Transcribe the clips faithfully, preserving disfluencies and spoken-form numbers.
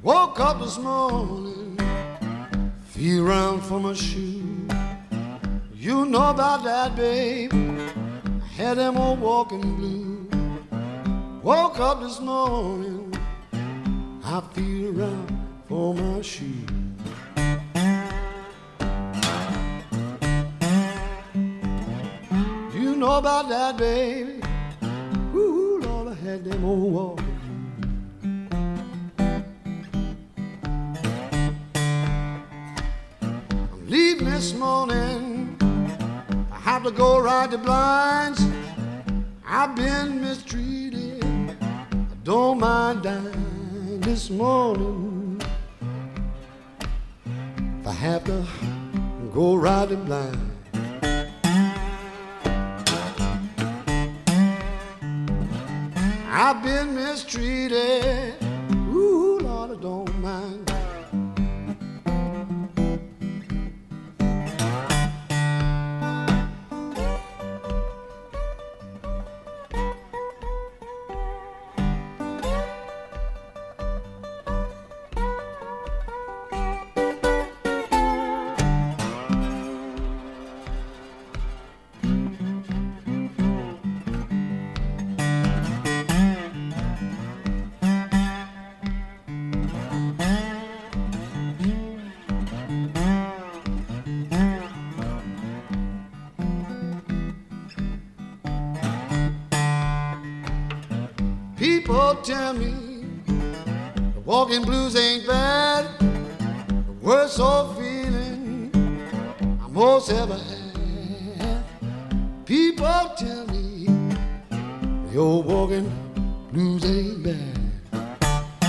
Woke up this morning, feel around for my shoe. You know about that, babe. I had them old walking blue. Woke up this morning, I feel around for my shoe. You know about that, baby. Ooh, Lord, I had them old walking. Leaving this morning, I have to go ride the blinds. I've been mistreated, I don't mind dying this morning. If I have to go ride the blinds, I've been mistreated, ooh, Lord, I don't mind. People tell me the walking blues ain't bad, the worst old feeling I most ever had. People tell me the old walking blues ain't bad.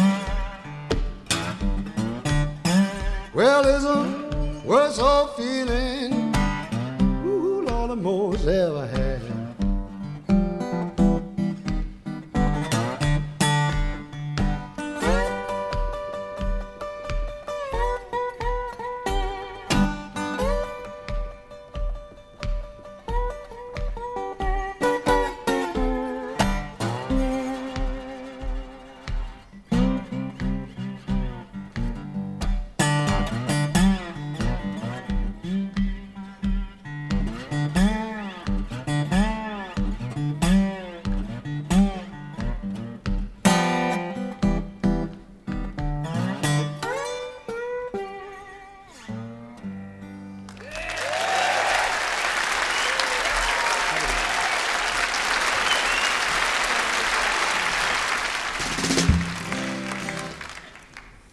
Well, it's a worst old feeling, ooh, Lord, I most ever had.